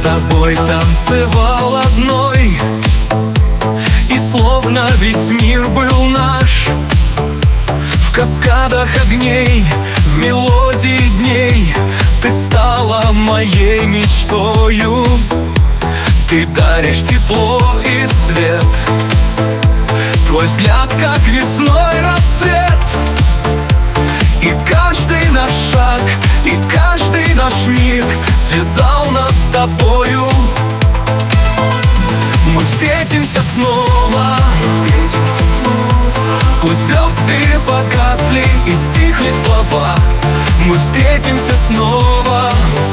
тобой танцевал одной, и словно весь мир был наш. В каскадах огней, в мелодии дней ты стала моей мечтою. Ты даришь тепло и свет, твой взгляд, как весной рассвет. И каждый наш шаг, и каждый наш миг связал нас с тобою. Мы встретимся снова, пусть звезды погасли и стихли слова. Мы встретимся снова,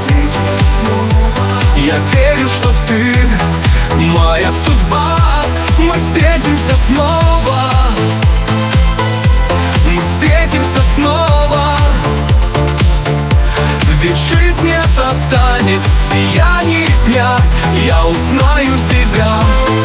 я верю, что ты моя судьба. Мы встретимся снова, мы встретимся снова. Ведь жизнь — это танец в сиянии дня. Я узнаю тебя.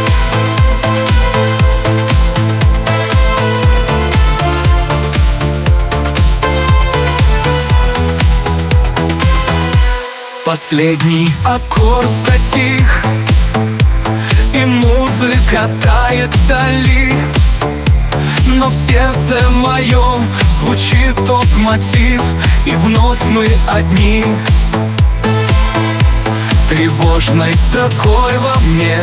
Последний аккорд затих, и музыка тает вдали. Но в сердце моем звучит тот мотив, и вновь мы одни. Тревожной строкой во мне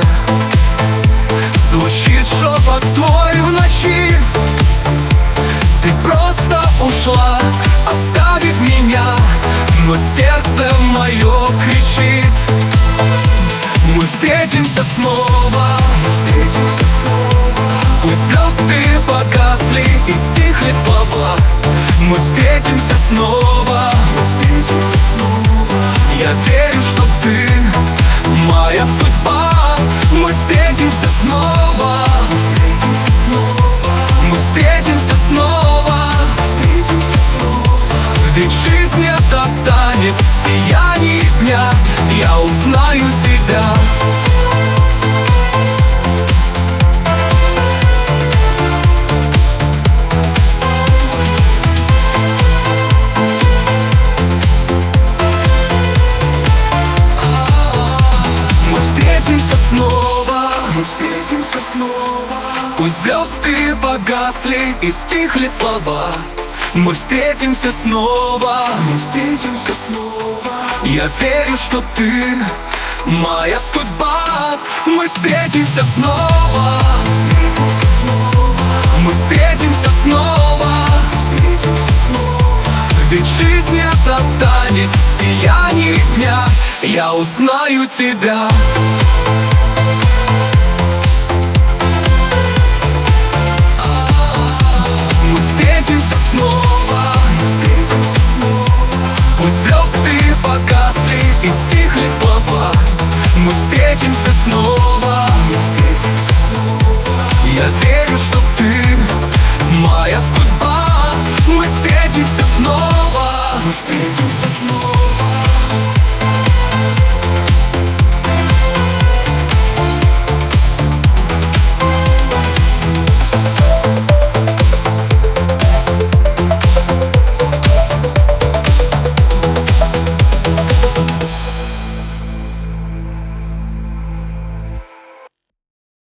звучит шепот твой в ночи. Ты просто ушла, оставив меня, но сердце мое кричит. Мы встретимся снова, пусть звезды погасли и стихли слова. Мы встретимся снова, я верю, что ты моя судьба. Мы встретимся снова, мы встретимся снова. Ведь жизнь — это танец в сиянии дня. Я узнаю тебя. Мы встретимся снова, мы встретимся снова. Пусть звезды погасли и стихли слова. Мы встретимся снова, мы встретимся снова. Я верю, что ты моя судьба. Мы встретимся снова, мы встретимся снова. Ведь жизнь — это танец в сиянии дня. Я узнаю тебя.